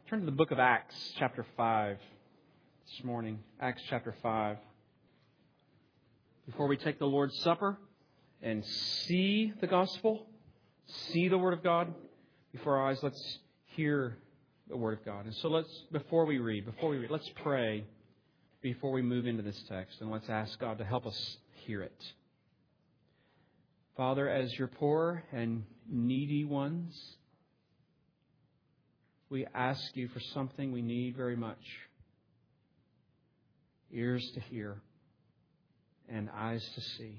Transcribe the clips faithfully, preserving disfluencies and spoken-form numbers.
Turn to the book of Acts, chapter five, this morning. Acts chapter five. Before we take the Lord's Supper and see the gospel, see the Word of God before our eyes, let's hear the Word of God. And so let's, before we read, before we read, let's pray before we move into this text. And let's ask God to help us hear it. Father, as your poor and needy ones, we ask you for something we need very much. Ears to hear and eyes to see.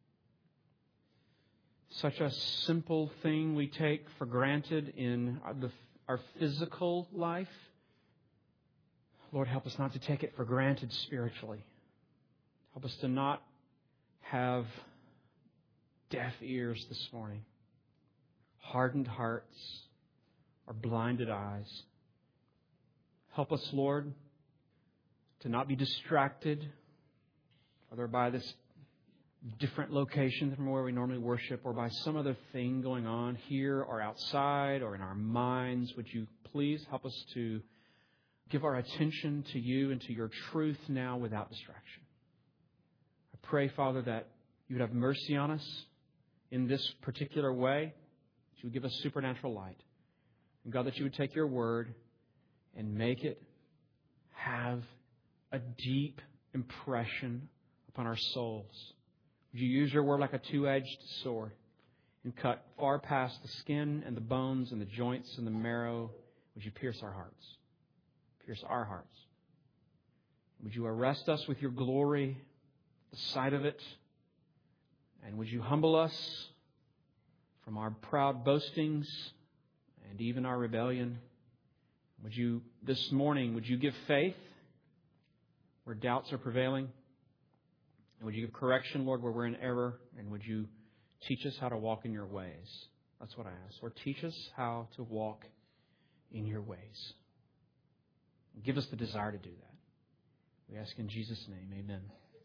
Such a simple thing we take for granted in the, our physical life. Lord, help us not to take it for granted spiritually. Help us to not have deaf ears this morning, hardened hearts, or blinded eyes. Help us, Lord, to not be distracted, whether by this different location from where we normally worship or by some other thing going on here or outside or in our minds. Would you please help us to give our attention to you and to your truth now without distraction. I pray, Father, that you would have mercy on us in this particular way. That you would give us supernatural light. And God, that you would take your word and make it have a deep impression upon our souls. Would you use your word like a two-edged sword and cut far past the skin and the bones and the joints and the marrow? Would you pierce our hearts? Pierce our hearts. Would you arrest us with your glory, the sight of it? And would you humble us from our proud boastings and even our rebellion? Would you, this morning, would you give faith where doubts are prevailing? And would you give correction, Lord, where we're in error? And would you teach us how to walk in your ways? That's what I ask. Lord, teach us how to walk in your ways. Give us the desire to do that. We ask in Jesus' name, amen.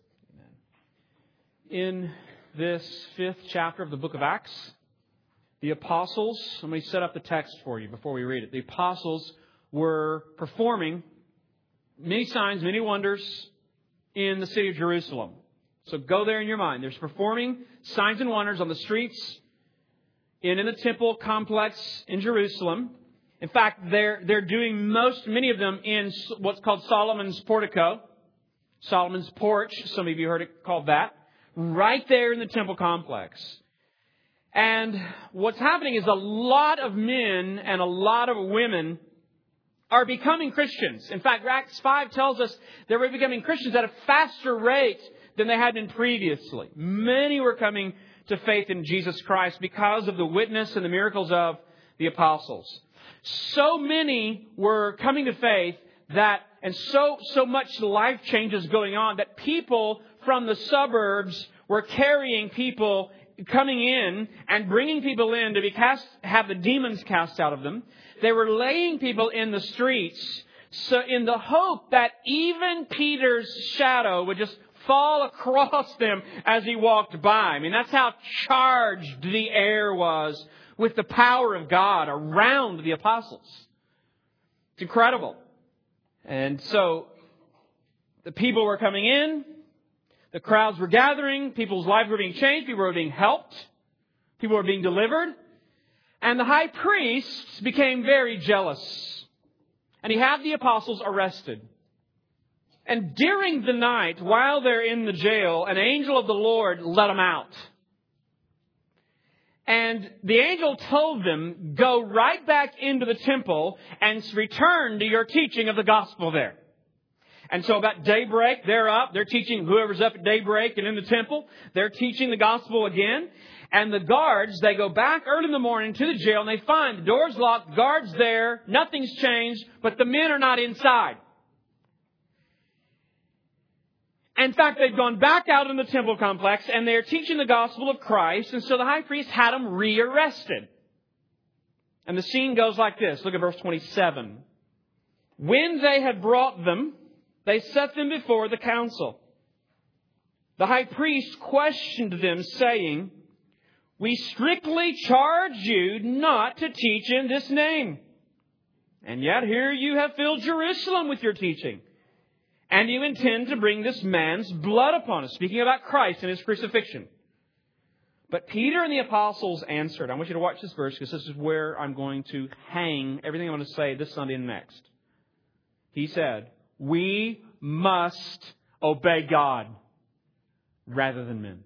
Amen. In this fifth chapter of the book of Acts, the apostles, let me set up the text for you before we read it. The apostles were performing many signs, many wonders in the city of Jerusalem. So go there in your mind. There's performing signs and wonders on the streets and in the temple complex in Jerusalem. In fact, they're they're doing most, many of them in what's called Solomon's portico. Solomon's porch, some of you heard it called that. Right there in the temple complex. And what's happening is a lot of men and a lot of women are becoming Christians. In fact, Acts five tells us they were becoming Christians at a faster rate than they had been previously. Many were coming to faith in Jesus Christ because of the witness and the miracles of the apostles. So many were coming to faith that, and so, so much life changes going on that people from the suburbs were carrying people coming in and bringing people in to be cast, have the demons cast out of them. They were laying people in the streets, so in the hope that even Peter's shadow would just fall across them as he walked by. I mean, that's how charged the air was with the power of God around the apostles. It's incredible. And so the people were coming in. The crowds were gathering. People's lives were being changed. People were being helped. People were being delivered. And the high priest became very jealous. And he had the apostles arrested. And during the night, while they're in the jail, an angel of the Lord let them out. And the angel told them, go right back into the temple and return to your teaching of the gospel there. And so about daybreak, they're up. They're teaching whoever's up at daybreak and in the temple. They're teaching the gospel again. And the guards, they go back early in the morning to the jail and they find the doors locked, guards there, nothing's changed, but the men are not inside. In fact, they'd gone back out in the temple complex and they're teaching the gospel of Christ. And so the high priest had them rearrested. And the scene goes like this. Look at verse twenty-seven. When they had brought them, they set them before the council. The high priest questioned them, saying, we strictly charge you not to teach in this name. And yet here you have filled Jerusalem with your teaching. And you intend to bring this man's blood upon us. Speaking about Christ and His crucifixion. But Peter and the apostles answered. I want you to watch this verse because this is where I'm going to hang everything I'm going to say this Sunday and next. He said, we must obey God rather than men.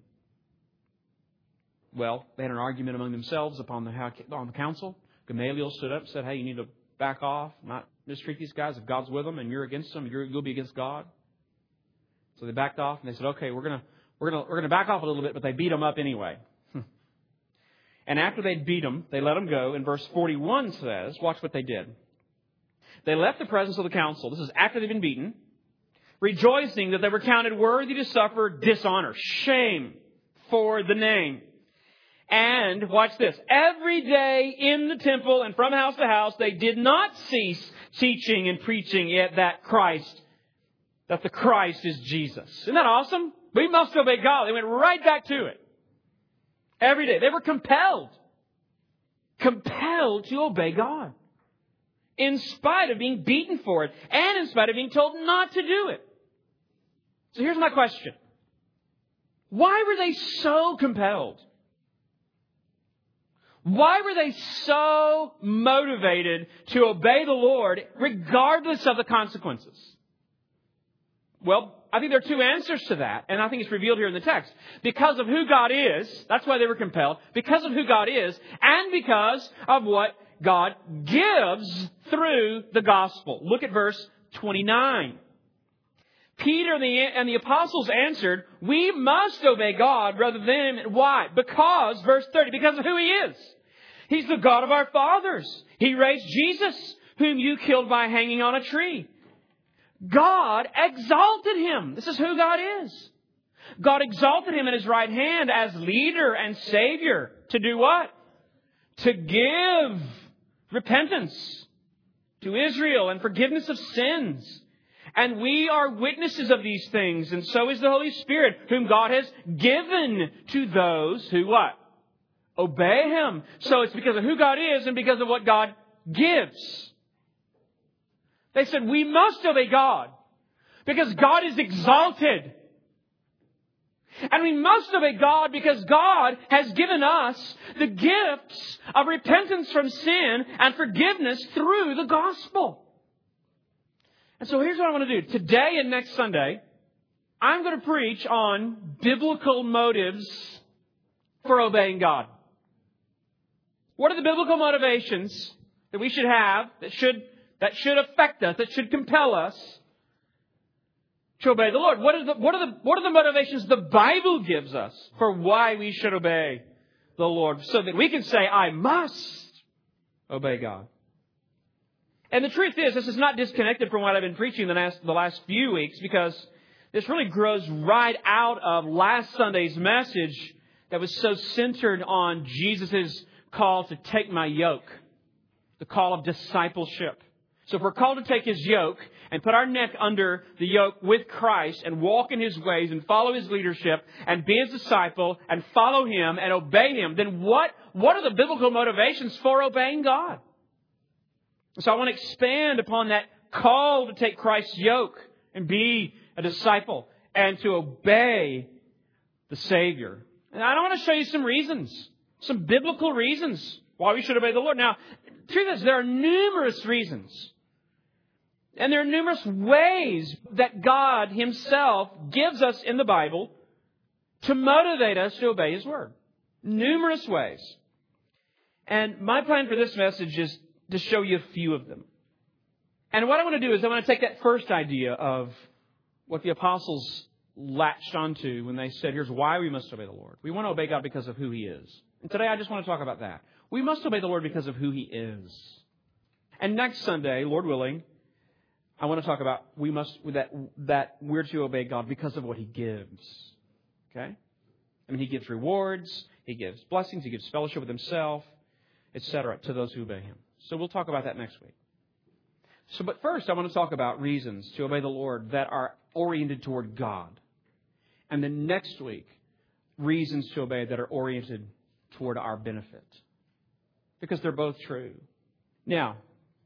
Well, they had an argument among themselves upon the, on the council. Gamaliel stood up and said, hey, you need to back off, not mistreat these guys. If God's with them and you're against them, you're, you'll be against God. So they backed off and they said, okay, we're going to we're going to we're going to back off a little bit, but they beat them up anyway. And after they beat them, they let them go. And verse forty-one says, watch what they did. They left the presence of the council. This is after they've been beaten, rejoicing that they were counted worthy to suffer dishonor, shame for the name. And, watch this, every day in the temple and from house to house, they did not cease teaching and preaching it that Christ, that the Christ is Jesus. Isn't that awesome? We must obey God. They went right back to it. Every day. They were compelled. Compelled to obey God. In spite of being beaten for it. And in spite of being told not to do it. So here's my question. Why were they so compelled? Why were they so motivated to obey the Lord regardless of the consequences? Well, I think there are two answers to that, and I think it's revealed here in the text. Because of who God is, that's why they were compelled, because of who God is, and because of what God gives through the gospel. Look at verse twenty-nine. Peter and the, and the apostles answered, we must obey God rather than... Why? Because, verse thirty, because of who He is. He's the God of our fathers. He raised Jesus, whom you killed by hanging on a tree. God exalted Him. This is who God is. God exalted Him in His right hand as leader and Savior. To do what? To give repentance to Israel and forgiveness of sins. And we are witnesses of these things. And so is the Holy Spirit, whom God has given to those who what? Obey Him. So it's because of who God is and because of what God gives. They said, we must obey God because God is exalted. And we must obey God because God has given us the gifts of repentance from sin and forgiveness through the gospel. And so here's what I want to do. Today and next Sunday, I'm going to preach on biblical motives for obeying God. What are the biblical motivations that we should have, that should, that should affect us, that should compel us to obey the Lord? What are the, what are the, what are the motivations the Bible gives us for why we should obey the Lord? So that we can say, I must obey God. And the truth is, this is not disconnected from what I've been preaching the last, the last few weeks, because this really grows right out of last Sunday's message that was so centered on Jesus' call to take my yoke, the call of discipleship. So if we're called to take His yoke and put our neck under the yoke with Christ and walk in His ways and follow His leadership and be His disciple and follow Him and obey Him, then what, what are the biblical motivations for obeying God? So I want to expand upon that call to take Christ's yoke and be a disciple and to obey the Savior. And I want to show you some reasons, some biblical reasons why we should obey the Lord. Now, the truth is, there are numerous reasons. And there are numerous ways that God Himself gives us in the Bible to motivate us to obey His Word. Numerous ways. And my plan for this message is to show you a few of them. And what I want to do is I want to take that first idea of what the apostles latched onto when they said, here's why we must obey the Lord. We want to obey God because of who He is. And today I just want to talk about that. We must obey the Lord because of who He is. And next Sunday, Lord willing, I want to talk about we must that that we're to obey God because of what He gives. Okay? I mean, He gives rewards, He gives blessings, He gives fellowship with Himself, et cetera, to those who obey Him. So we'll talk about that next week. So, but first, I want to talk about reasons to obey the Lord that are oriented toward God. And then next week, reasons to obey that are oriented toward our benefit. Because they're both true. Now,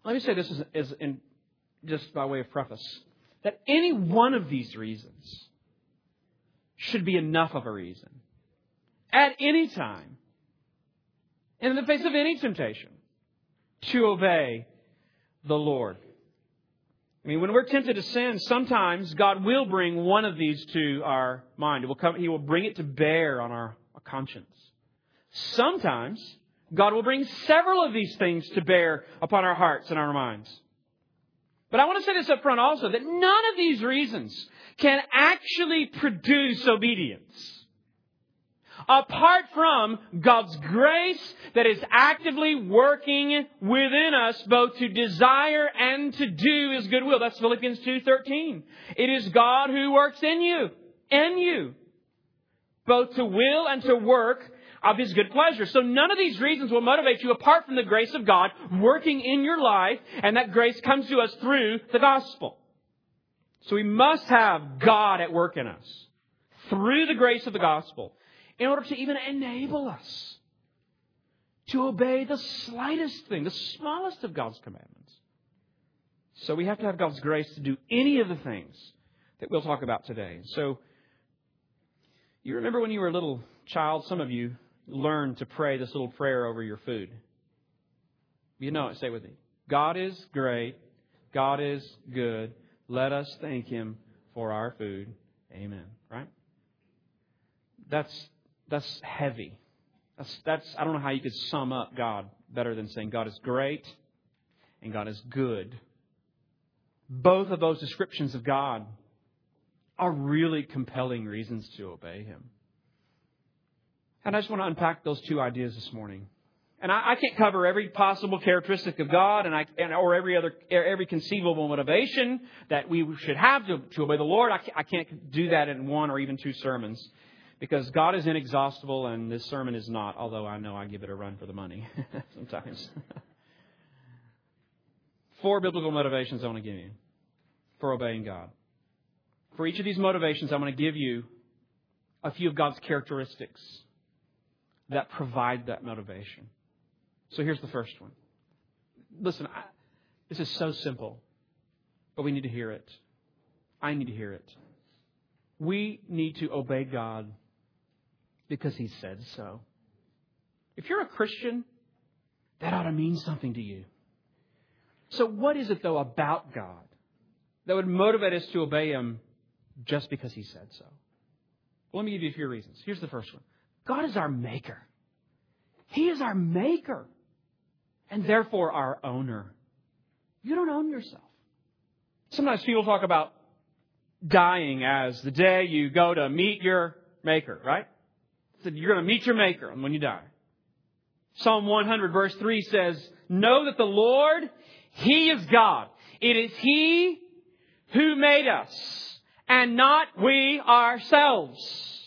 Let me say this is, is in, just by way of preface, that any one of these reasons should be enough of a reason at any time, in the face of any temptation, to obey the Lord. I mean, when we're tempted to sin, sometimes God will bring one of these to our mind. It will come, He will bring it to bear on our conscience. Sometimes God will bring several of these things to bear upon our hearts and our minds. But I want to say this up front also, that none of these reasons can actually produce obedience apart from God's grace that is actively working within us both to desire and to do His good will. That's Philippians two thirteen. It is God who works in you, in you, both to will and to work of His good pleasure. So none of these reasons will motivate you apart from the grace of God working in your life, and that grace comes to us through the gospel. So we must have God at work in us through the grace of the gospel in order to even enable us to obey the slightest thing, the smallest of God's commandments. So we have to have God's grace to do any of the things that we'll talk about today. So you remember when you were a little child, some of you learned to pray this little prayer over your food. You know it. Say it with me. God is great. God is good. Let us thank Him for our food. Amen. Right? That's that's heavy. That's that's I don't know how you could sum up God better than saying God is great and God is good. Both of those descriptions of God are really compelling reasons to obey Him. And I just want to unpack those two ideas this morning. And I, I can't cover every possible characteristic of God and I and, or every other every conceivable motivation that we should have to, to obey the Lord. I can't, I can't do that in one or even two sermons because God is inexhaustible and this sermon is not, although I know I give it a run for the money sometimes. Four biblical motivations I want to give you for obeying God. For each of these motivations, I'm going to give you a few of God's characteristics that provide that motivation. So here's the first one. Listen, I, this is so simple, but we need to hear it. I need to hear it. We need to obey God because He said so. If you're a Christian, that ought to mean something to you. So what is it, though, about God that would motivate us to obey Him just because He said so? Well, let me give you a few reasons. Here's the first one. God is our maker. He is our maker. And therefore our owner. You don't own yourself. Sometimes people talk about dying as the day you go to meet your maker, right? So you're going to meet your maker when you die. Psalm one hundred verse three says, "Know that the Lord, He is God. It is He who made us, and not we ourselves."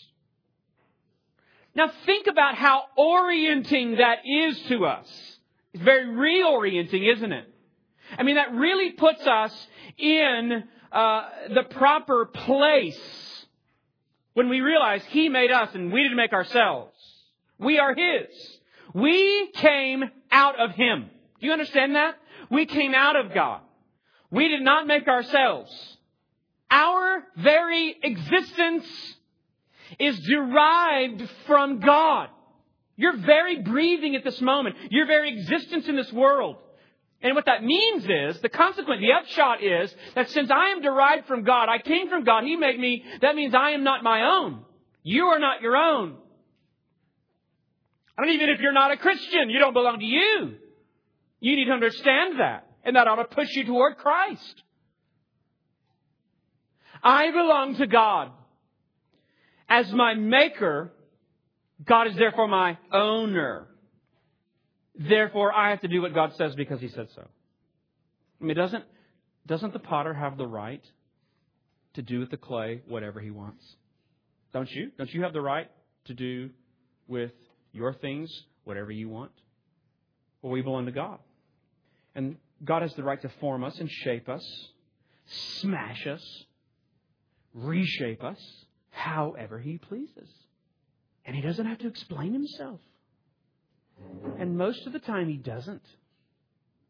Now think about how orienting that is to us. It's very reorienting, isn't it? I mean, that really puts us in uh, the proper place when we realize He made us and we didn't make ourselves. We are His. We came out of Him. Do you understand that? We came out of God. We did not make ourselves. Our very existence is derived from God. Your very breathing at this moment, your very existence in this world. And what that means is, the consequent, the upshot is, that since I am derived from God, I came from God, He made me, that means I am not my own. You are not your own. I mean, even if you're not a Christian, you don't belong to you. You need to understand that. And that ought to push you toward Christ. I belong to God. As my maker, God is therefore my owner. Therefore, I have to do what God says because He said so. I mean, doesn't, doesn't the potter have the right to do with the clay whatever he wants? Don't you? Don't you have the right to do with your things whatever you want? Well, we belong to God. And God has the right to form us and shape us, smash us, reshape us, however He pleases. And He doesn't have to explain Himself. And most of the time He doesn't.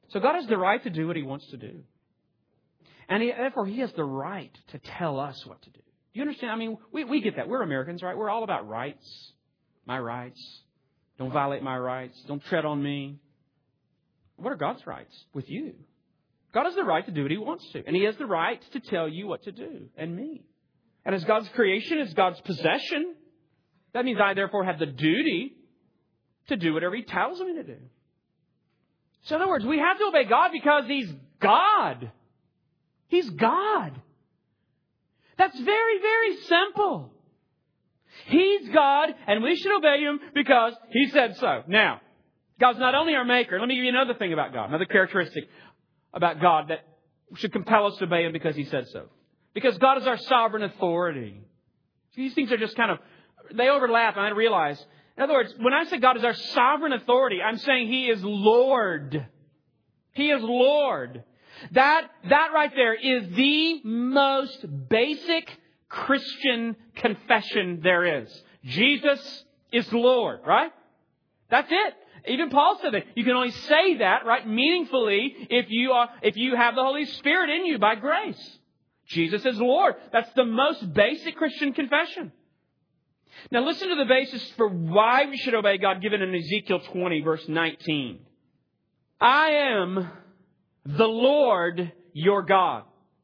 So God has the right to do what He wants to do. And he, therefore, He has the right to tell us what to do. Do you understand? I mean, we, we get that. We're Americans, right? We're all about rights. My rights. Don't violate my rights. Don't tread on me. What are God's rights with you? God has the right to do what He wants to. And He has the right to tell you what to do, and me. And as God's creation, as God's possession, that means I therefore have the duty to do whatever He tells me to do. So in other words, we have to obey God because He's God. He's God. That's very, very simple. He's God, and we should obey Him because He said so. Now, God's not only our Maker. Let me give you another thing about God, another characteristic about God that should compel us to obey Him because He said so. Because God is our sovereign authority. These things are just kind of, they overlap, and I realize. In other words, when I say God is our sovereign authority, I'm saying He is Lord. He is Lord. That, that right there is the most basic Christian confession there is. Jesus is Lord, right? That's it. Even Paul said that. You can only say that, right, meaningfully if you are, if you have the Holy Spirit in you by grace. Jesus is Lord. That's the most basic Christian confession. Now listen to the basis for why we should obey God given in Ezekiel twenty, verse nineteen. I am the Lord your God.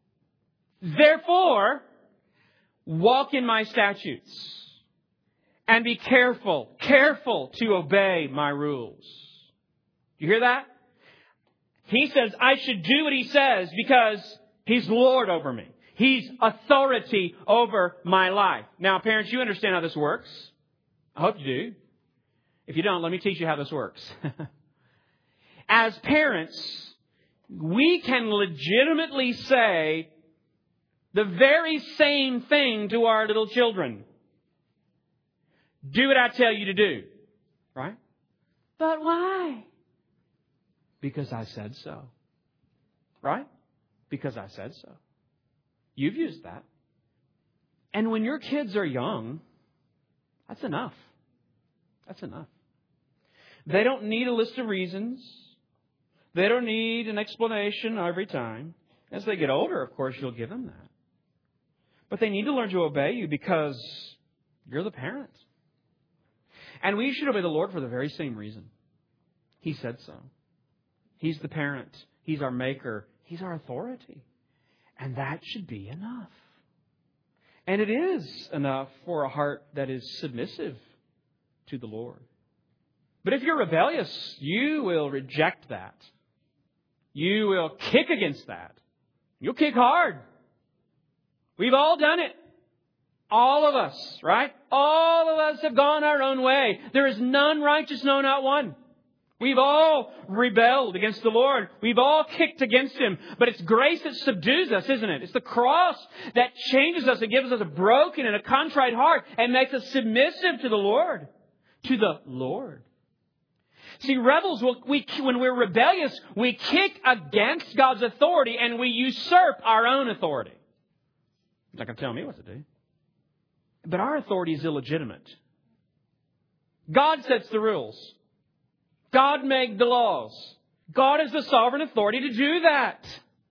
Therefore, walk in my statutes and be careful, careful to obey my rules. You hear that? He says I should do what He says because He's Lord over me. He's authority over my life. Now, parents, you understand how this works. I hope you do. If you don't, let me teach you how this works. As parents, we can legitimately say the very same thing to our little children. Do what I tell you to do. Right? But why? Because I said so. Right? Because I said so. You've used that. And when your kids are young, that's enough. That's enough. They don't need a list of reasons. They don't need an explanation every time. As they get older, of course, you'll give them that. But they need to learn to obey you because you're the parent. And we should obey the Lord for the very same reason. He said so. He's the parent. He's our Maker. He's our authority. And that should be enough. And it is enough for a heart that is submissive to the Lord. But if you're rebellious, you will reject that. You will kick against that. You'll kick hard. We've all done it. All of us, right? All of us have gone our own way. There is none righteous, no, not one. We've all rebelled against the Lord. We've all kicked against Him. But it's grace that subdues us, isn't it? It's the cross that changes us and gives us a broken and a contrite heart and makes us submissive to the Lord. To the Lord. See, rebels, will, we, when we're rebellious, we kick against God's authority and we usurp our own authority. He's not going to tell me what to do. But our authority is illegitimate. God sets the rules. God made the laws. God is the sovereign authority to do that.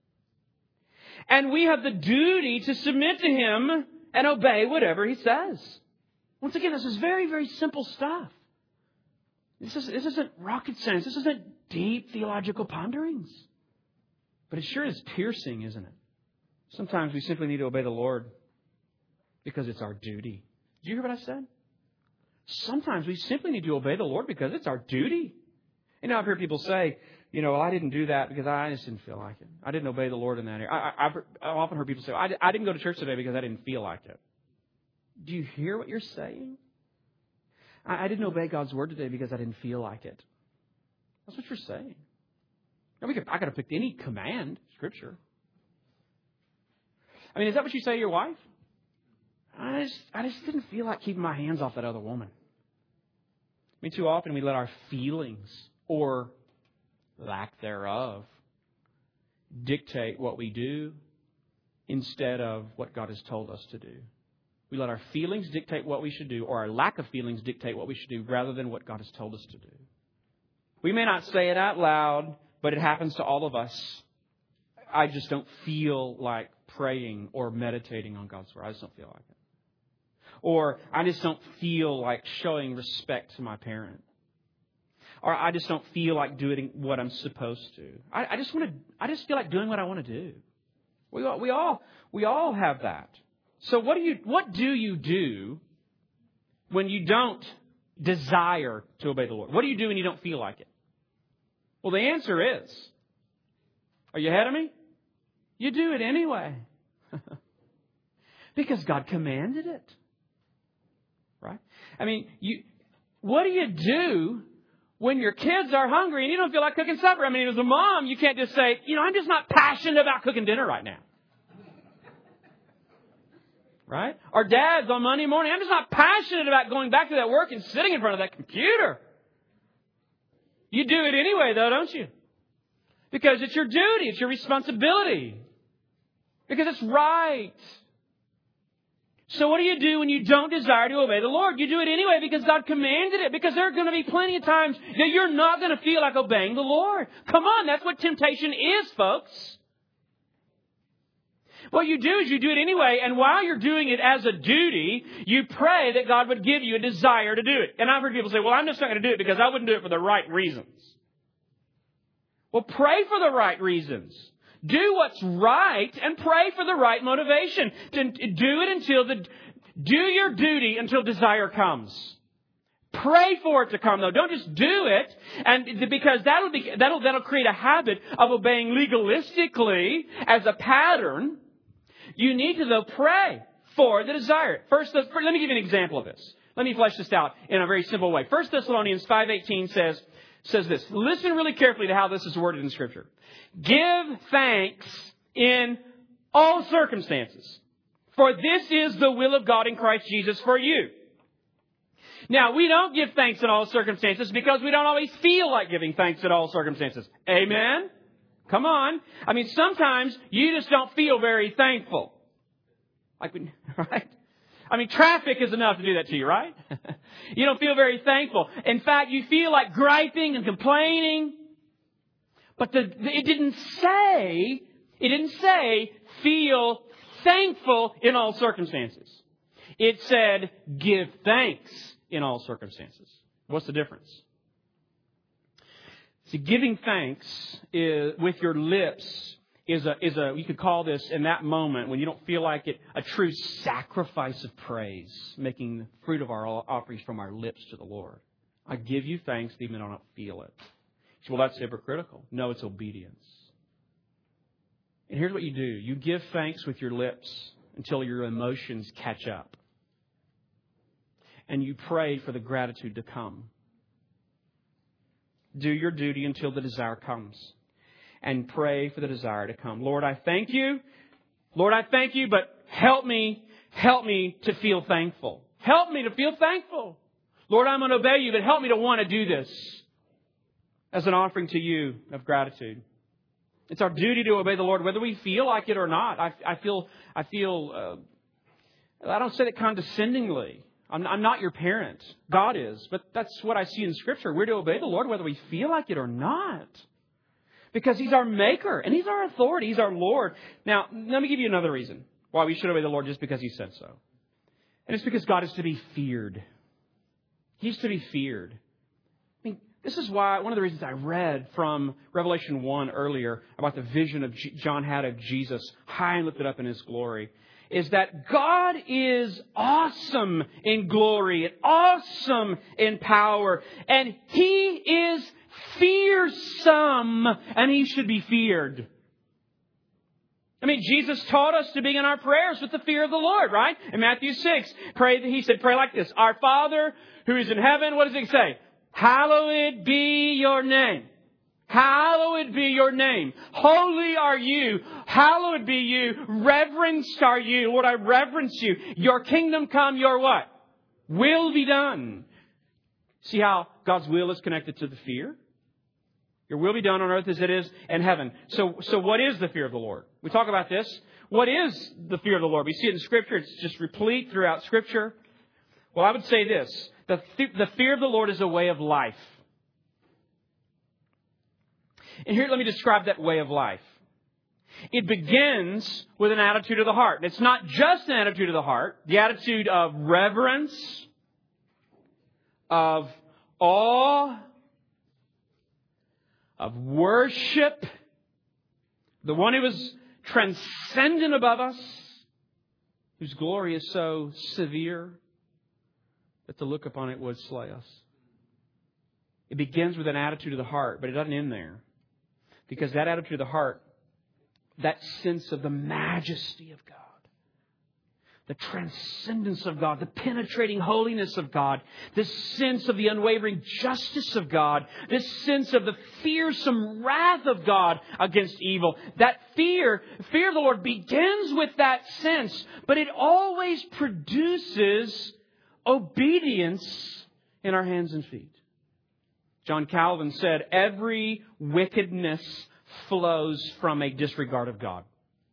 And we have the duty to submit to Him and obey whatever He says. Once again, this is very, very simple stuff. This, is, this isn't rocket science. This isn't deep theological ponderings. But it sure is piercing, isn't it? Sometimes we simply need to obey the Lord because it's our duty. Did you hear what I said? Sometimes we simply need to obey the Lord because it's our duty. You know, I've heard people say, you know, well, I didn't do that because I just didn't feel like it. I didn't obey the Lord in that area. I, I, I've, I've often heard people say, I, I didn't go to church today because I didn't feel like it. Do you hear what you're saying? I, I didn't obey God's word today because I didn't feel like it. That's what you're saying. Now, we could, I could have picked any command, Scripture. I mean, is that what you say to your wife? I just, I just didn't feel like keeping my hands off that other woman. I mean, too often we let our feelings or lack thereof dictate what we do instead of what God has told us to do. We let our feelings dictate what we should do, or our lack of feelings dictate what we should do, rather than what God has told us to do. We may not say it out loud but it happens to all of us. I just don't feel like praying or meditating on God's Word. I just don't feel like it. Or I just don't feel like showing respect to my parent. Or I just don't feel like doing what I'm supposed to. I, I just want to. I just feel like doing what I want to do. We all, we all, we all have that. So what do you, what do you do when you don't desire to obey the Lord? What do you do when you don't feel like it? Well, the answer is, are you ahead of me? You do it anyway. Because God commanded it. Right? I mean, you, what do you do when your kids are hungry and you don't feel like cooking supper? I mean, as a mom, you can't just say, you know, I'm just not passionate about cooking dinner right now. Right? Or dads on Monday morning, I'm just not passionate about going back to that work and sitting in front of that computer. You do it anyway, though, don't you? Because it's your duty. It's your responsibility. Because it's right. So what do you do when you don't desire to obey the Lord? You do it anyway because God commanded it. Because there are going to be plenty of times that you're not going to feel like obeying the Lord. Come on, that's what temptation is, folks. What you do is you do it anyway, and while you're doing it as a duty, you pray that God would give you a desire to do it. And I've heard people say, well, I'm just not going to do it because I wouldn't do it for the right reasons. Well, pray for the right reasons. Do what's right and pray for the right motivation. Do it until the, do your duty until desire comes. Pray for it to come, though. Don't just do it, and because that'll be that'll that'll create a habit of obeying legalistically as a pattern. You need to, though, pray for the desire. First, let me give you an example of this. Let me flesh this out in a very simple way. First Thessalonians five eighteen says says this. Listen really carefully to how this is worded in Scripture. Give thanks in all circumstances, for this is the will of God in Christ Jesus for you. Now, we don't give thanks in all circumstances because we don't always feel like giving thanks in all circumstances. Amen? Come on. I mean, sometimes you just don't feel very thankful. Like, we, right? I mean, traffic is enough to do that to you, right? You don't feel very thankful. In fact, you feel like griping and complaining. But the, it didn't say, it didn't say, feel thankful in all circumstances. It said, give thanks in all circumstances. What's the difference? See, giving thanks is, with your lips is a, is a, you could call this in that moment when you don't feel like it, a true sacrifice of praise, making the fruit of our offerings from our lips to the Lord. I give you thanks even though I don't feel it. Well, that's hypocritical. No, it's obedience. And here's what you do. You give thanks with your lips until your emotions catch up. And you pray for the gratitude to come. Do your duty until the desire comes. And pray for the desire to come. Lord, I thank you. Lord, I thank you, but help me, help me to feel thankful. Help me to feel thankful. Lord, I'm going to obey you, but help me to want to do this as an offering to you of gratitude. It's our duty to obey the Lord, whether we feel like it or not. I, I feel, I feel, uh, I don't say that condescendingly. I'm, I'm not your parent. God is. But that's what I see in Scripture. We're to obey the Lord whether we feel like it or not. Because He's our Maker and He's our authority. He's our Lord. Now, let me give you another reason why we should obey the Lord just because He said so. And it's because God is to be feared. He's to be feared. I mean, this is why, one of the reasons I read from Revelation one earlier about the vision of G- John had of Jesus high and lifted up in His glory, is that God is awesome in glory and awesome in power. And He is fearsome and He should be feared. I mean, Jesus taught us to begin our prayers with the fear of the Lord, right? In Matthew six, pray, He said, pray like this. Our Father who is in heaven, what does He say? Hallowed be your name. Hallowed be your name. Holy are you. Hallowed be you. Reverenced are you. Lord, I reverence you. Your kingdom come, your what? Will be done. See how God's will is connected to the fear? Your will be done on earth as it is in heaven. So, so what is the fear of the Lord? We talk about this. What is the fear of the Lord? We see it in Scripture. It's just replete throughout Scripture. Well, I would say this. The, the fear of the Lord is a way of life. And here, let me describe that way of life. It begins with an attitude of the heart. And it's not just an attitude of the heart. The attitude of reverence, of awe, of worship. The one who is transcendent above us, whose glory is so severe that to look upon it would slay us. It begins with an attitude of the heart, but it doesn't end there. Because that attitude of the heart, that sense of the majesty of God, the transcendence of God, the penetrating holiness of God, this sense of the unwavering justice of God, this sense of the fearsome wrath of God against evil. That fear, fear of the Lord begins with that sense, but it always produces obedience in our hands and feet. John Calvin said, every wickedness flows from a disregard of God.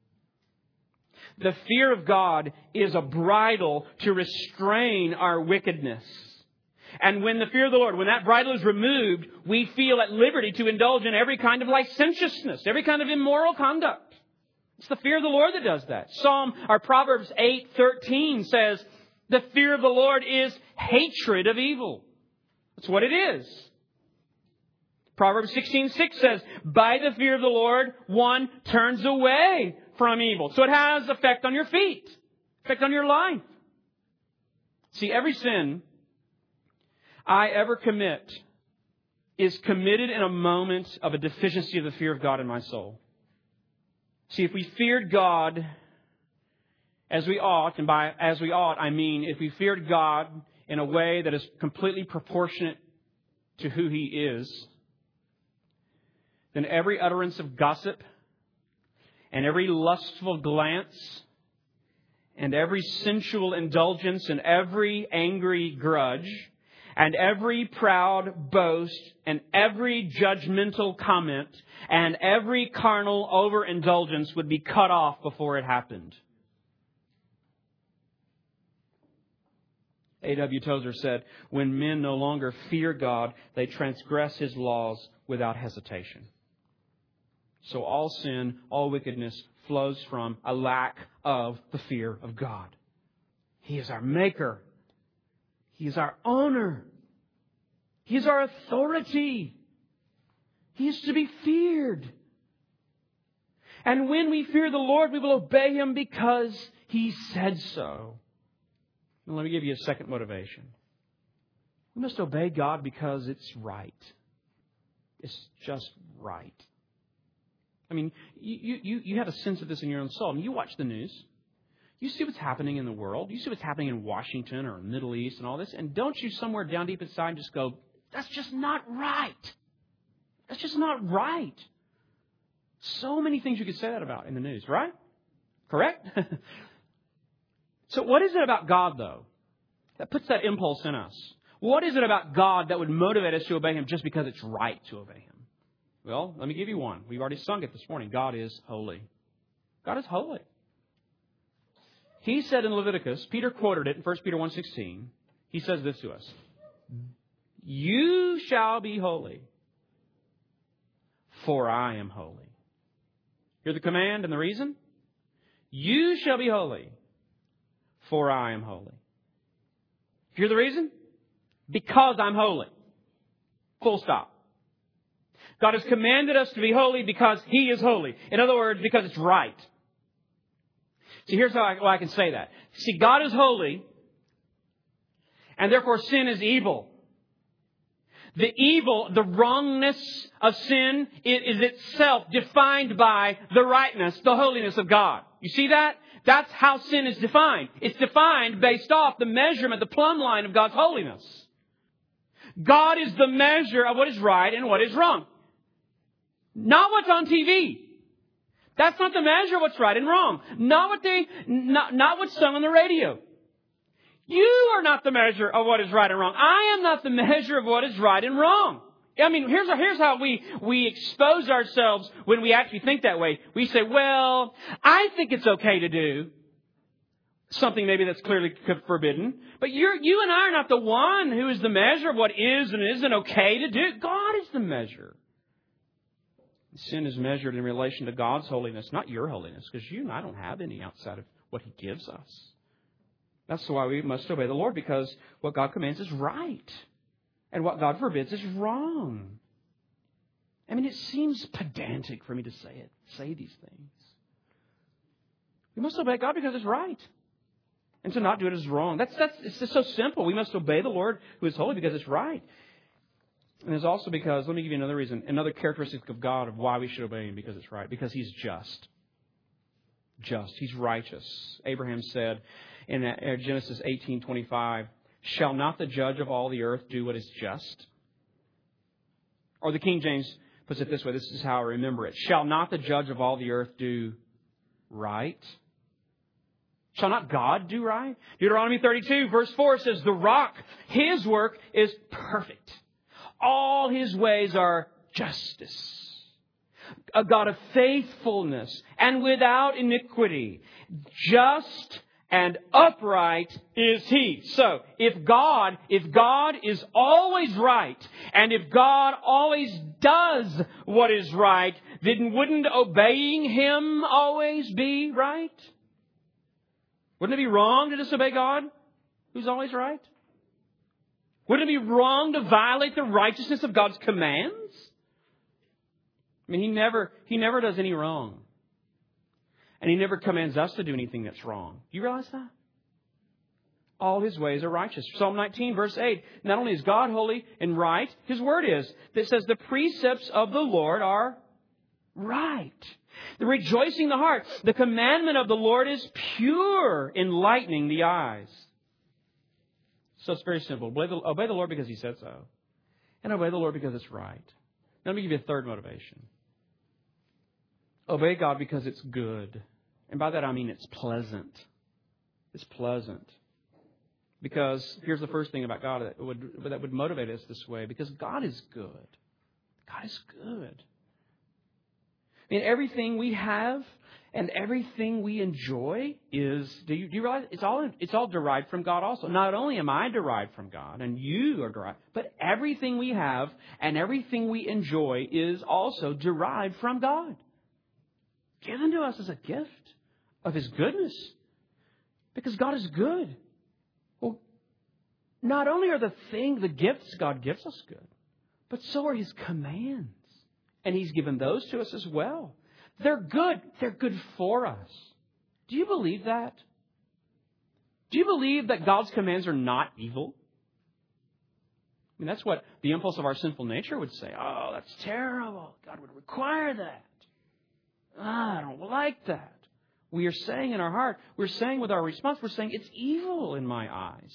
The fear of God is a bridle to restrain our wickedness. And when the fear of the Lord, when that bridle is removed, we feel at liberty to indulge in every kind of licentiousness, every kind of immoral conduct. It's the fear of the Lord that does that. Psalm or Proverbs eight thirteen says, the fear of the Lord is hatred of evil. That's what it is. Proverbs sixteen six says, by the fear of the Lord, one turns away from evil. So it has effect on your feet, effect on your life. See, every sin I ever commit is committed in a moment of a deficiency of the fear of God in my soul. See, if we feared God as we ought, and by as we ought, I mean if we feared God in a way that is completely proportionate to who He is, then every utterance of gossip and every lustful glance and every sensual indulgence and every angry grudge and every proud boast and every judgmental comment and every carnal overindulgence would be cut off before it happened. A W Tozer said, when men no longer fear God, they transgress His laws without hesitation. So all sin, all wickedness flows from a lack of the fear of God. He is our maker. He is our owner. He is our authority. He is to be feared. And when we fear the Lord, we will obey Him because He said so. And let me give you a second motivation. We must obey God because it's right. It's just right. I mean, you, you, you have a sense of this in your own soul. I mean, you watch the news. You see what's happening in the world. You see what's happening in Washington or the Middle East and all this. And don't you somewhere down deep inside just go, that's just not right. That's just not right. So many things you could say that about in the news, right? Correct? So what is it about God, though, that puts that impulse in us? What is it about God that would motivate us to obey Him just because it's right to obey Him? Well, let me give you one. We've already sung it this morning. God is holy. God is holy. He said in Leviticus, Peter quoted it in First Peter one sixteen. He says this to us. You shall be holy, for I am holy. Hear the command and the reason? You shall be holy, for I am holy. Hear the reason? Because I'm holy. Full stop. God has commanded us to be holy because He is holy. In other words, because it's right. See, here's how I, why I can say that. See, God is holy, and therefore sin is evil. The evil, the wrongness of sin is itself defined by the rightness, the holiness of God. You see that? That's how sin is defined. It's defined based off the measurement, the plumb line of God's holiness. God is the measure of what is right and what is wrong. Not what's on T V. That's not the measure of what's right and wrong. Not what they, not, not what's sung on the radio. You are not the measure of what is right and wrong. I am not the measure of what is right and wrong. I mean, here's, here's how we, we expose ourselves when we actually think that way. We say, well, I think it's okay to do something maybe that's clearly forbidden. But you're, you and I are not the one who is the measure of what is and isn't okay to do. God is the measure. Sin is measured in relation to God's holiness, not your holiness, because you and I don't have any outside of what He gives us. That's why we must obey the Lord, because what God commands is right. And what God forbids is wrong. I mean, it seems pedantic for me to say it, say these things. We must obey God because it's right. And to not do it is wrong. That's, that's, it's just so simple. We must obey the Lord who is holy because it's right. And it's also because, let me give you another reason, another characteristic of God of why we should obey Him, because it's right. Because He's just. Just. He's righteous. Abraham said in Genesis eighteen twenty-five, shall not the judge of all the earth do what is just? Or the King James puts it this way. This is how I remember it. Shall not the judge of all the earth do right? Shall not God do right? Deuteronomy thirty-two verse four says, the rock, His work is perfect. All His ways are justice. A God of faithfulness and without iniquity. Just and upright is He. So, if God, if God is always right, and if God always does what is right, then wouldn't obeying Him always be right? Wouldn't it be wrong to disobey God, who's always right? Wouldn't it be wrong to violate the righteousness of God's commands? I mean, He never, He never does any wrong. And He never commands us to do anything that's wrong. Do you realize that? All His ways are righteous. Psalm nineteen, verse eight. Not only is God holy and right, His word is. That says the precepts of the Lord are right. The rejoicing the heart. The commandment of the Lord is pure, enlightening the eyes. So it's very simple. Obey the, obey the Lord because He said so. And obey the Lord because it's right. Now, let me give you a third motivation. Obey God because it's good. And by that I mean it's pleasant. It's pleasant. Because here's the first thing about God that would, that would motivate us this way. Because God is good. God is good. I mean, everything we have and everything we enjoy is, do you, do you realize, it's all, it's all derived from God also. Not only am I derived from God and you are derived, but everything we have and everything we enjoy is also derived from God. Given to us as a gift of His goodness. Because God is good. Well, not only are the thing, the gifts God gives us good, but so are His commands. And He's given those to us as well. They're good. They're good for us. Do you believe that? Do you believe that God's commands are not evil? I mean, that's what the impulse of our sinful nature would say. Oh, that's terrible. God would require that. Ah, I don't like that. We are saying in our heart, we're saying with our response, we're saying it's evil in my eyes.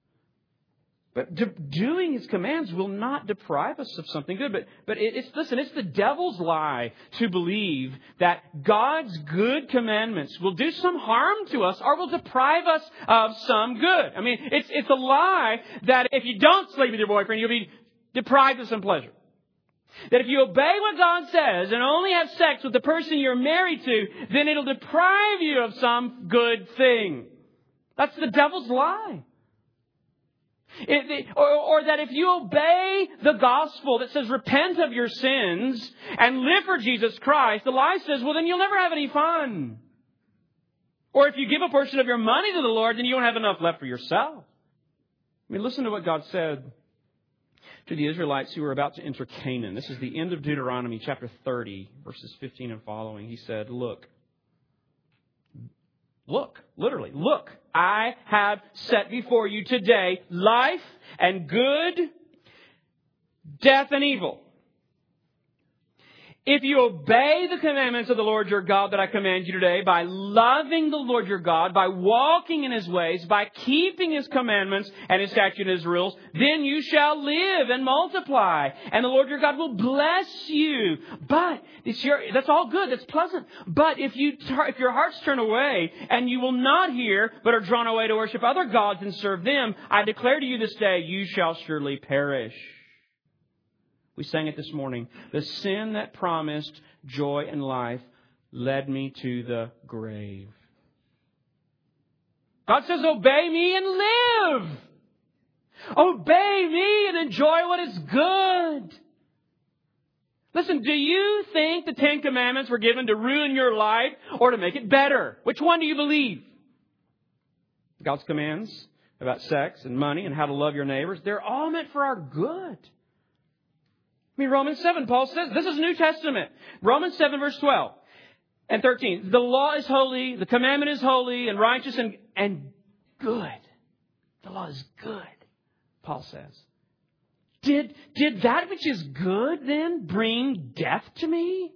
But de- doing His commands will not deprive us of something good. But but it, it's listen, it's the devil's lie to believe that God's good commandments will do some harm to us or will deprive us of some good. I mean, it's it's a lie that if you don't sleep with your boyfriend, you'll be deprived of some pleasure. That if you obey what God says and only have sex with the person you're married to, then it'll deprive you of some good thing. That's the devil's lie. It, it, or, or that if you obey the gospel that says repent of your sins and live for Jesus Christ, the lie says, well, then you'll never have any fun. Or if you give a portion of your money to the Lord, then you won't have enough left for yourself. I mean, listen to what God said to the Israelites who were about to enter Canaan. This is the end of Deuteronomy chapter thirty, verses fifteen and following. He said, look, look, literally, look, I have set before you today life and good, death and evil. If you obey the commandments of the Lord your God that I command you today, by loving the Lord your God, by walking in His ways, by keeping His commandments and His statutes and His rules, then you shall live and multiply, and the Lord your God will bless you. But it's your, that's all good, that's pleasant. But if you if your hearts turn away and you will not hear, but are drawn away to worship other gods and serve them, I declare to you this day, you shall surely perish. We sang it this morning. The sin that promised joy and life led me to the grave. God says, obey me and live. Obey me and enjoy what is good. Listen, do you think the Ten Commandments were given to ruin your life or to make it better? Which one do you believe? God's commands about sex and money and how to love your neighbors, they're all meant for our good. I mean, Romans seven, Paul says, this is New Testament. Romans seven, verse twelve and thirteen. The law is holy, the commandment is holy and righteous and, and good. The law is good, Paul says. Did, did that which is good then bring death to me?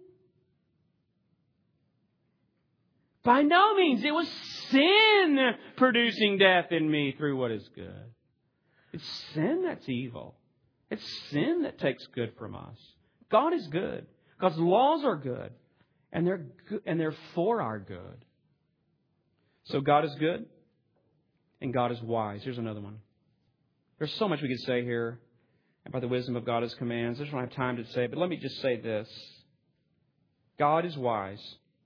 By no means. It was sin producing death in me through what is good. It's sin that's evil. It's sin that takes good from us. God is good. God's laws are good. And they're good, and they're for our good. So God is good. And God is wise. Here's another one. There's so much we could say here about the wisdom of God, His commands. I just don't have time to say it, but let me just say this. God is wise.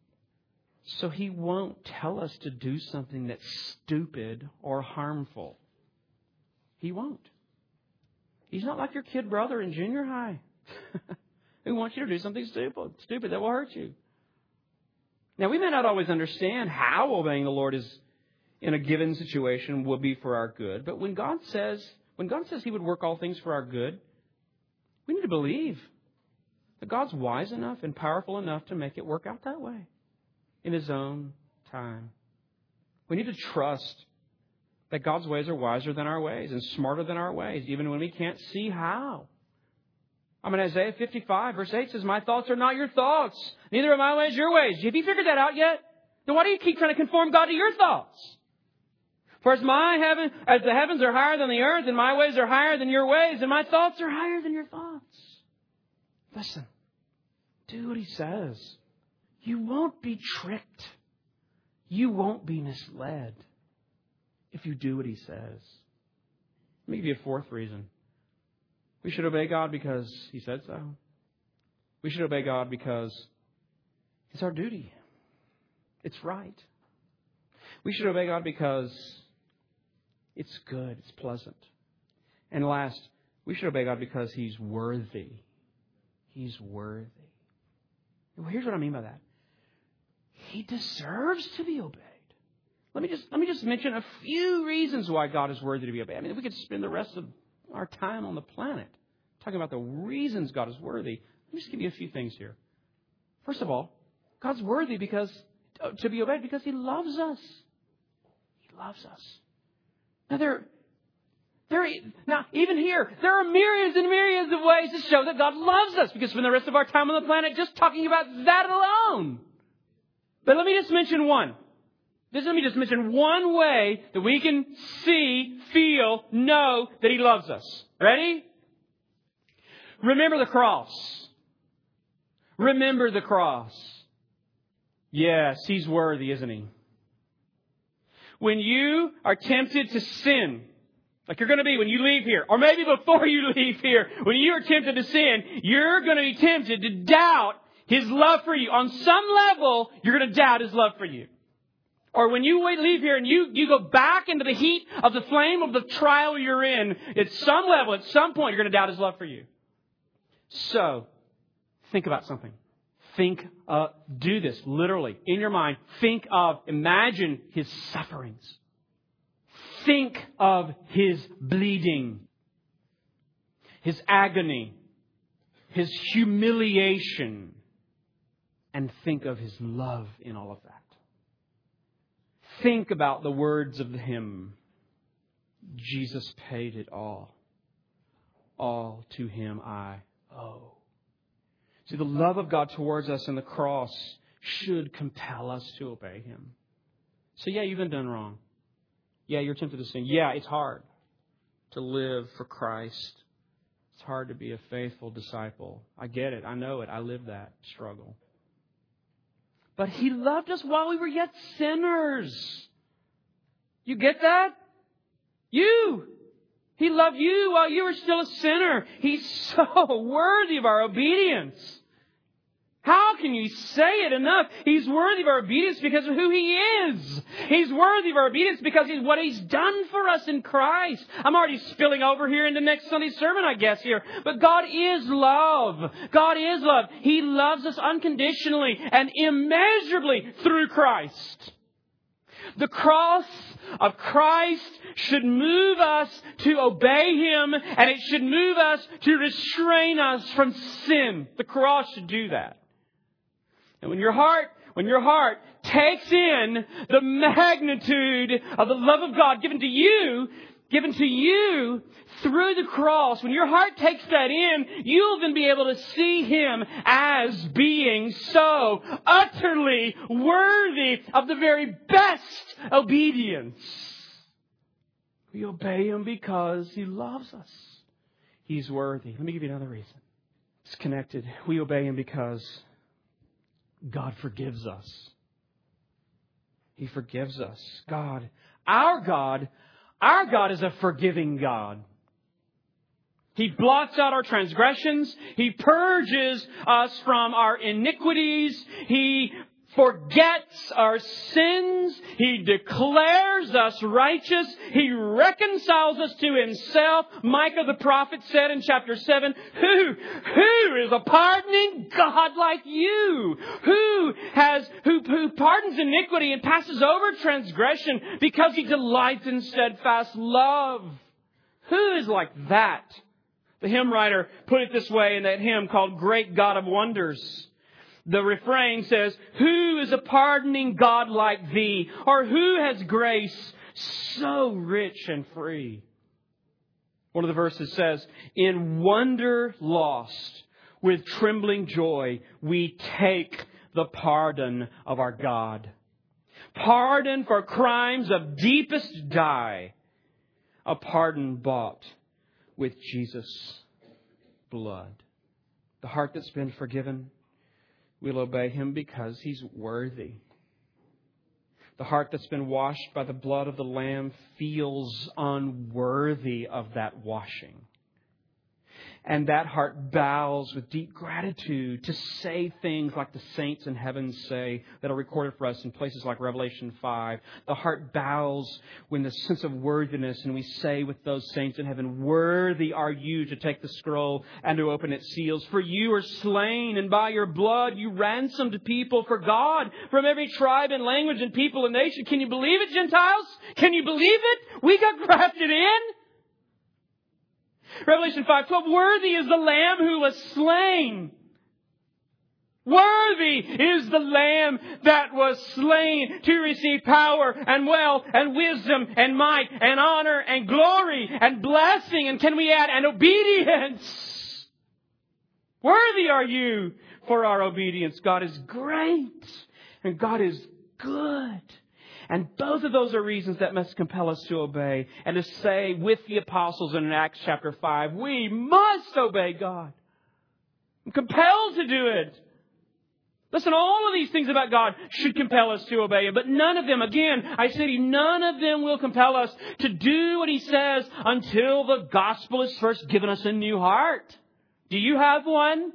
So He won't tell us to do something that's stupid or harmful. He won't. He's not like your kid brother in junior high who wants you to do something stupid, stupid that will hurt you. Now, we may not always understand how obeying the Lord is in a given situation will be for our good. But when God says, when God says He would work all things for our good, we need to believe that God's wise enough and powerful enough to make it work out that way in His own time. We need to trust that God's ways are wiser than our ways and smarter than our ways, even when we can't see how. I mean, Isaiah fifty-five, verse eight says, my thoughts are not your thoughts. Neither are my ways your ways. Have you figured that out yet? Then why do you keep trying to conform God to your thoughts? For as my heaven, as the heavens are higher than the earth, and my ways are higher than your ways, and my thoughts are higher than your thoughts. Listen, do what He says. You won't be tricked. You won't be misled if you do what He says. Let me give you a fourth reason. We should obey God because He said so. We should obey God because it's our duty. It's right. We should obey God because it's good. It's pleasant. And last, we should obey God because He's worthy. He's worthy. Well, here's what I mean by that. He deserves to be obeyed. Let me just let me just mention a few reasons why God is worthy to be obeyed. I mean, if we could spend the rest of our time on the planet talking about the reasons God is worthy, let me just give you a few things here. First of all, God's worthy because to be obeyed because He loves us. He loves us. Now there, there, now even here, there are myriads and myriads of ways to show that God loves us because we spend the rest of our time on the planet just talking about that alone. But let me just mention one. Just let me just mention one way that we can see, feel, know that He loves us. Ready? Remember the cross. Remember the cross. Yes, He's worthy, isn't He? When you are tempted to sin, like you're going to be when you leave here, or maybe before you leave here, when you are tempted to sin, you're going to be tempted to doubt His love for you. On some level, you're going to doubt His love for you. Or when you leave here and you, you go back into the heat of the flame of the trial you're in, at some level, at some point, you're going to doubt His love for you. So, think about something. Think, uh, do this literally in your mind. Think of, imagine His sufferings. Think of His bleeding, His agony, His humiliation, and think of His love in all of that. Think about the words of the hymn. Jesus paid it all. All to Him I owe. See, the love of God towards us in the cross should compel us to obey Him. So yeah, you've been done wrong. Yeah, you're tempted to sin. Yeah, it's hard to live for Christ. It's hard to be a faithful disciple. I get it. I know it. I live that struggle. But He loved us while we were yet sinners. You get that? You. He loved you while you were still a sinner. He's so worthy of our obedience. How can you say it enough? He's worthy of our obedience because of who He is. He's worthy of our obedience because of what He's done for us in Christ. I'm already spilling over here into next Sunday's sermon, I guess, here. But God is love. God is love. He loves us unconditionally and immeasurably through Christ. The cross of Christ should move us to obey Him, and it should move us to restrain us from sin. The cross should do that. And when your heart, when your heart takes in the magnitude of the love of God given to you, given to you through the cross, when your heart takes that in, you'll then be able to see Him as being so utterly worthy of the very best obedience. We obey Him because He loves us. He's worthy. Let me give you another reason. It's connected. We obey Him because God forgives us. He forgives us. God, our God, our God is a forgiving God. He blots out our transgressions. He purges us from our iniquities. He forgets our sins. He declares us righteous. He reconciles us to Himself. Micah the prophet said in chapter seven, Who, who is a pardoning God like you? Who has, who, who pardons iniquity and passes over transgression because He delights in steadfast love? Who is like that? The hymn writer put it this way in that hymn called Great God of Wonders. The refrain says, Who is a pardoning God like Thee? Or who has grace so rich and free? One of the verses says, In wonder lost, with trembling joy, we take the pardon of our God. Pardon for crimes of deepest dye. A pardon bought with Jesus' blood. The heart that's been forgiven, we'll obey Him because He's worthy. The heart that's been washed by the blood of the Lamb feels unworthy of that washing. And that heart bows with deep gratitude to say things like the saints in heaven say that are recorded for us in places like Revelation five. The heart bows when the sense of worthiness, and we say with those saints in heaven, Worthy are you to take the scroll and to open its seals. For you are slain, and by your blood you ransomed people for God from every tribe and language and people and nation. Can you believe it, Gentiles? Can you believe it? We got grafted in. Revelation five twelve, Worthy is the Lamb who was slain. Worthy is the Lamb that was slain to receive power and wealth and wisdom and might and honor and glory and blessing. And can we add, and obedience? Worthy are you for our obedience. God is great and God is good. And both of those are reasons that must compel us to obey. And to say with the apostles in Acts chapter five, we must obey God. I'm compelled to do it. Listen, all of these things about God should compel us to obey Him. But none of them, again, I say to you, none of them will compel us to do what He says until the gospel is first given us a new heart. Do you have one?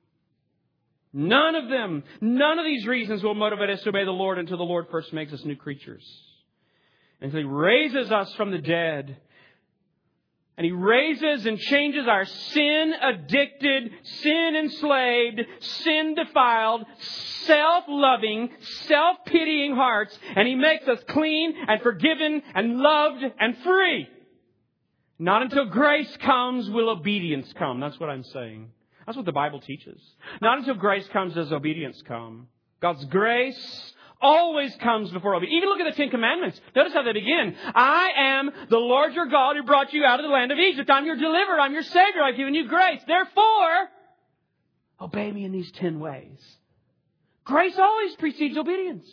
None of them, none of these reasons will motivate us to obey the Lord until the Lord first makes us new creatures. Until He raises us from the dead. And He raises and changes our sin-addicted, sin-enslaved, sin-defiled, self-loving, self-pitying hearts. And He makes us clean and forgiven and loved and free. Not until grace comes will obedience come. That's what I'm saying. That's what the Bible teaches. Not until grace comes does obedience come. God's grace always comes before obedience. Even look at the Ten Commandments. Notice how they begin. I am the Lord your God who brought you out of the land of Egypt. I'm your deliverer. I'm your Savior. I've given you grace. Therefore, obey me in these ten ways. Grace always precedes obedience.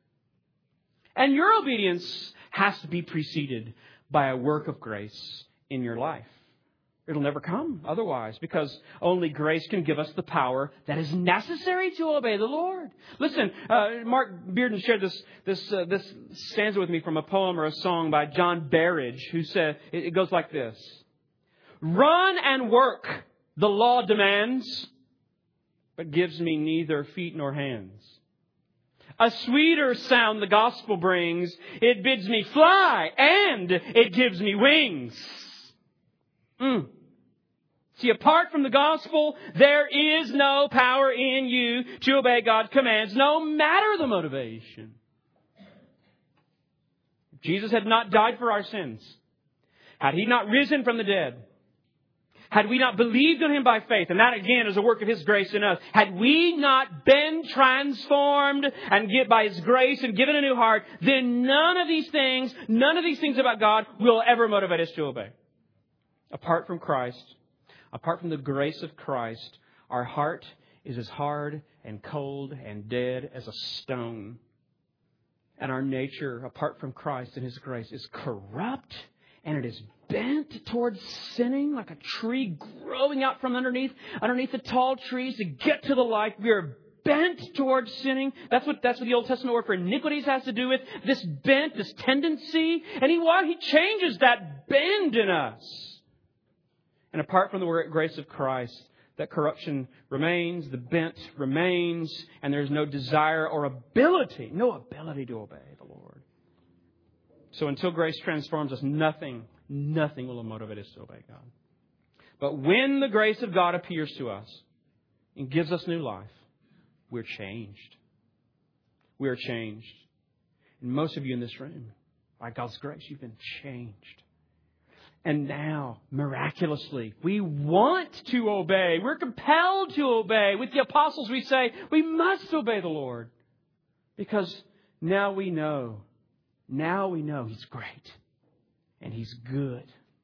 And your obedience has to be preceded by a work of grace in your life. It'll never come otherwise, because only grace can give us the power that is necessary to obey the Lord. Listen, uh, Mark Bearden shared this this uh, this stanza with me from a poem or a song by John Berridge, who said, it goes like this. Run and work, the law demands. but gives me neither feet nor hands. A sweeter sound the gospel brings. It bids me fly, and it gives me wings. Mm. See, apart from the gospel, there is no power in you to obey God's commands, no matter the motivation. If Jesus had not died for our sins, had He not risen from the dead, had we not believed on Him by faith, and that again is a work of His grace in us, had we not been transformed and get by His grace and given a new heart, then none of these things, none of these things about God will ever motivate us to obey. Apart from Christ, apart from the grace of Christ, our heart is as hard and cold and dead as a stone. And our nature, apart from Christ and His grace, is corrupt, and it is bent towards sinning like a tree growing out from underneath, underneath the tall trees to get to the light. We are bent towards sinning. That's what, that's what the Old Testament word for iniquities has to do with. This bent, this tendency. And He, He changes that bend in us. And apart from the grace of Christ, that corruption remains, the bent remains, and there's no desire or ability, no ability to obey the Lord. So until grace transforms us, nothing, nothing will motivate us to obey God. But when the grace of God appears to us and gives us new life, we're changed. We are changed. And most of you in this room, by God's grace, you've been changed. And now, miraculously, we want to obey. We're compelled to obey. With the apostles, we say, we must obey the Lord. Because now we know, now we know He's great. And He's good.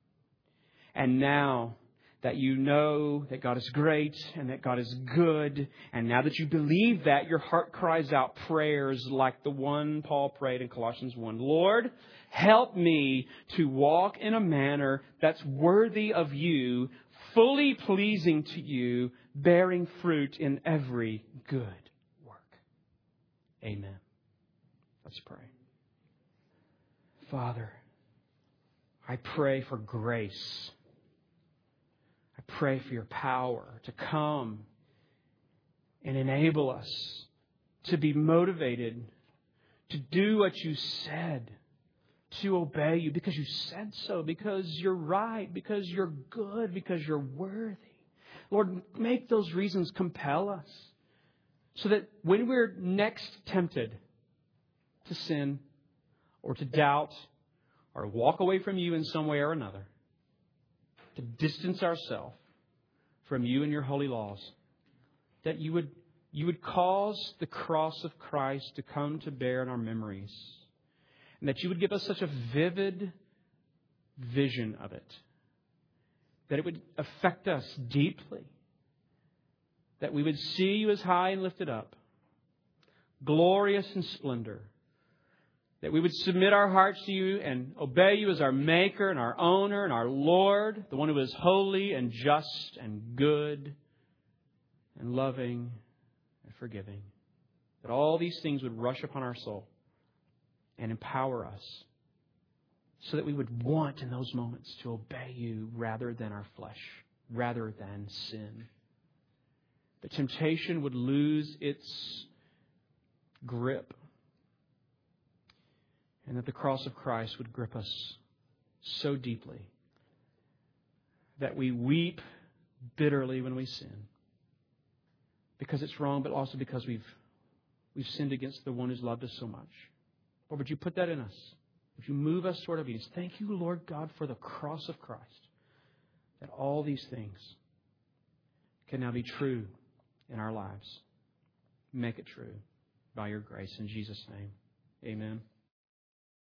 And now that you know that God is great and that God is good, and now that you believe that, your heart cries out prayers like the one Paul prayed in Colossians one. Lord, help me to walk in a manner that's worthy of You, fully pleasing to You, bearing fruit in every good work. Amen. Let's pray. Father, I pray for grace. I pray for Your power to come and enable us to be motivated to do what You said, to obey You because You said so, because You're right, because You're good, because You're worthy. Lord, make those reasons compel us so that when we're next tempted to sin or to doubt or walk away from You in some way or another, to distance ourselves from You and Your holy laws, that you would, you would cause the cross of Christ to come to bear in our memories, and that You would give us such a vivid vision of it, that it would affect us deeply, that we would see You as high and lifted up, glorious in splendor, that we would submit our hearts to You and obey You as our Maker and our Owner and our Lord, the one who is holy and just and good and loving and forgiving. That all these things would rush upon our soul and empower us so that we would want in those moments to obey You rather than our flesh, rather than sin. That temptation would lose its grip, and that the cross of Christ would grip us so deeply that we weep bitterly when we sin. Because it's wrong, but also because we've we've sinned against the one who's loved us so much. Or would You put that in us? Would You move us toward obedience? Thank You, Lord God, for the cross of Christ. That all these things can now be true in our lives. Make it true by Your grace. In Jesus' name, amen.